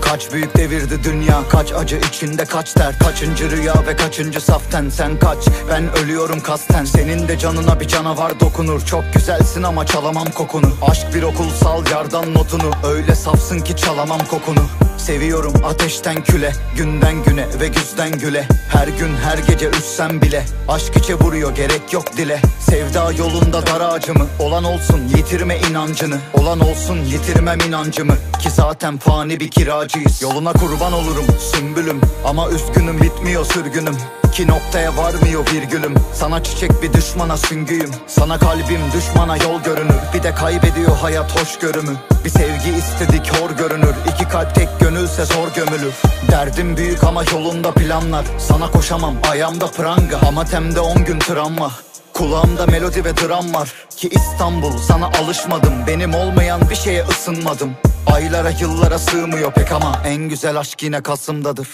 Kaç büyük devirdi dünya, kaç acı içinde kaç dert. Kaçıncı rüya ve kaçıncı saften. Sen kaç, ben ölüyorum kasten. Senin de canına bir canavar dokunur. Çok güzelsin ama çalamam kokunu. Aşk bir okulsal yardan notunu. Öyle safsın ki çalamam kokunu. Seviyorum ateşten küle, günden güne ve güzden güle. Her gün her gece üssem bile aşk içe vuruyor, gerek yok dile. Sevda yolunda dar ağacımı, olan olsun yitirme inancını. Olan olsun yitirmem inancımı, ki zaten fani bir kiracıyız. Yoluna kurban olurum sümbülüm, ama üzgünüm bitmiyor sürgünüm. İki noktaya varmıyor virgülüm. Sana çiçek bir düşmana süngüyüm. Sana kalbim düşmana yol görünür. Bir de kaybediyor hayat hoşgörümü. Bir sevgi istedik hor görünür. İki kalp tek gönülse zor gömülür. Derdim büyük ama yolunda planlar. Sana koşamam ayağımda pranga, ama temde 10 gün travma. Kulağımda melodi ve dram var. Ki İstanbul sana alışmadım. Benim olmayan bir şeye ısınmadım. Aylara yıllara sığmıyor pek, ama en güzel aşk yine Kasım'dadır.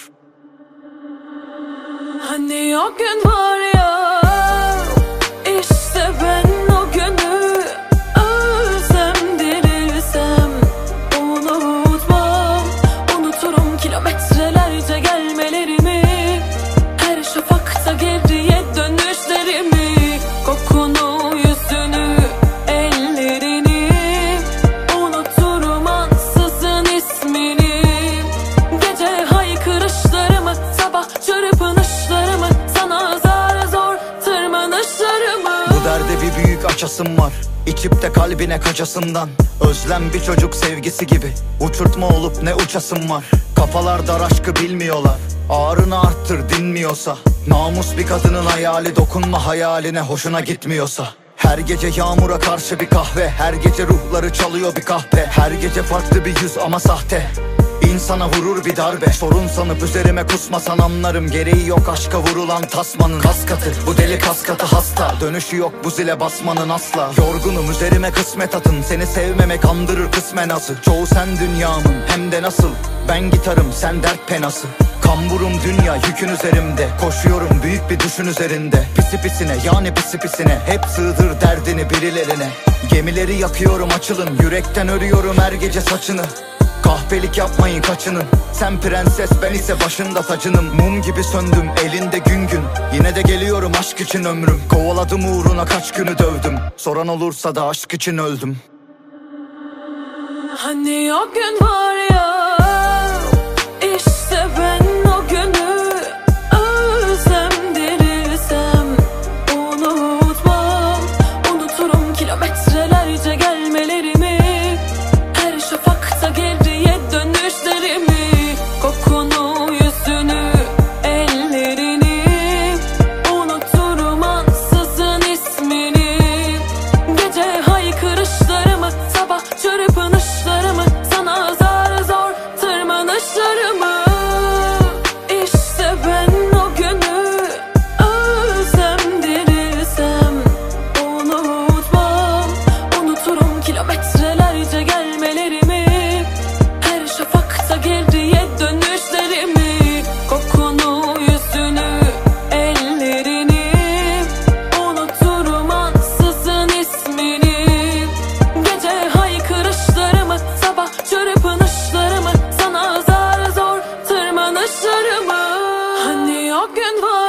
Hani o gün var ya, işte ben o günü ölsem dirilsem unutmam. Unuturum kilometrelerce gelmelerimi, her şafakta geriye dönüşlerimi. Kokunu, yüzünü, ellerini, unuturum ansızın ismini. Gece haykırışlarımı, sabah çırpınışlarımı, sana zar zor tırmanışlarımı. Bu derde bir büyük açasım var, İçip de kalbine kaçasından. Özlem bir çocuk sevgisi gibi, uçurtma olup ne uçasım var. Kafalar dar aşkı bilmiyorlar, ağrını arttır dinmiyorsa. Namus bir kadının hayali, dokunma hayaline hoşuna gitmiyorsa. Her gece yağmura karşı bir kahve, her gece ruhları çalıyor bir kahpe. Her gece farklı bir yüz ama sahte, İnsana vurur bir darbe. Sorun sanıp üzerime kusmasan anlarım. Gereği yok aşka vurulan tasmanın. Kas katı bu deli kas katı hasta, dönüşü yok bu zile basmanın asla. Yorgunum üzerime kısmet atın, seni sevmemek andırır kısmen azı. Çoğu sen dünyamın hem de nasıl, ben gitarım sen dert penası. Kamburum dünya yükün üzerimde, koşuyorum büyük bir düşün üzerinde. Pisi pisine yani pisi pisine, hep sığdır derdini birilerine. Gemileri yakıyorum açılın, yürekten örüyorum her gece saçını. Kahpelik yapmayın kaçının, sen prenses ben ise başında tacınım. Mum gibi söndüm elinde gün gün, yine de geliyorum aşk için ömrüm. Kovaladım uğruna kaç günü dövdüm, soran olursa da aşk için öldüm. Hani o gün var ya, işte ben o günü ölsem dirilsem unutmam. Unuturum kilometrelerce gelmelerimi, her şafakta geriye dönüşlerimi. Kokunu, yüzünü, ellerini, unuturum ansızın ismini. Gece haykırışlarımı, sabah çırpınışlarımı, sana zar zor tırmanışlarımı. İşte ben o günü ölsem dirilsem unutmam. Unuturum kilometrelerce gelmelerimi, her şafakta geriye dönüşlerimi. Kokunu, yüzünü, ellerini, unuturum ansızın ismini. Gece haykırışlarımı, sabah çırpınışlarımı, sana zar zor tırmanışlarımı. Hani o gün var